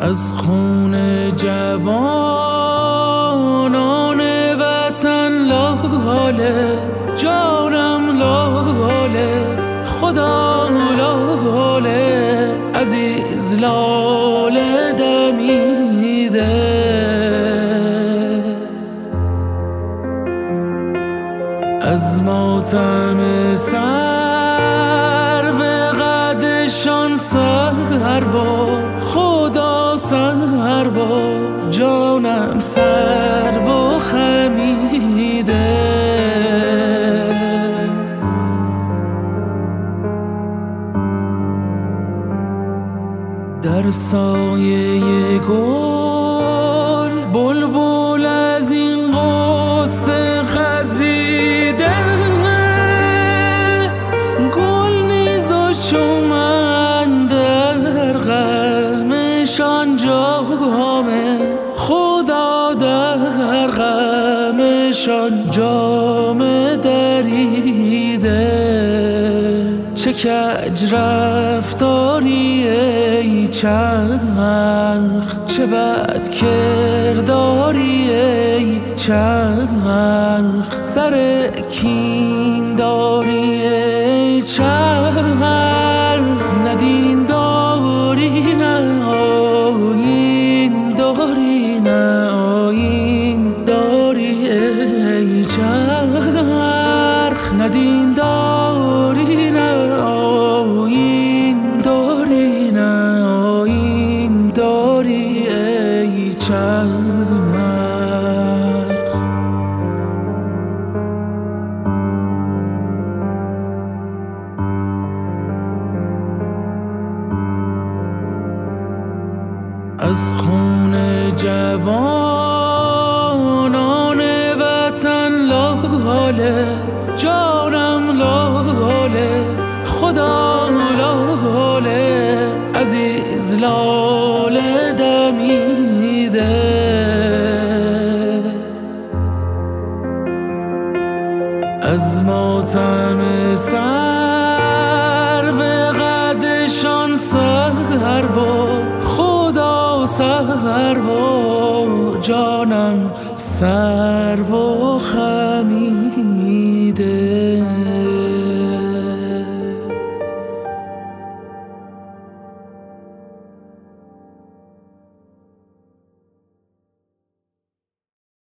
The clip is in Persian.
از خون جوانان وطن لاله، جانم لاله، خدا لاله، عزیز لاله دمیده. از ماتم سرو قدشان سروا، خدا سروا، جانم سروا خمیده. در سایه گل بلبل از این قصه خزیده، گل نیز و شومن در غمشان جامه، خدا در غمشان جامه دریده. چه کج رفتاری ای چرخ، چه بد کرداری ای چرخ، سر کین داری ای چرخ، نه دین داری نه آیین داری، نه آیین داری ای چرخ، نه دین داری نه آیین داری، نه آیین داری ای چرخ. از خون جوانان وطن لاله، جانم لاله، خدا لاله، عزیز لاله دمیده. از ماتم سرو قدشان سروا، خدا سروا، جانم سروا خمیده.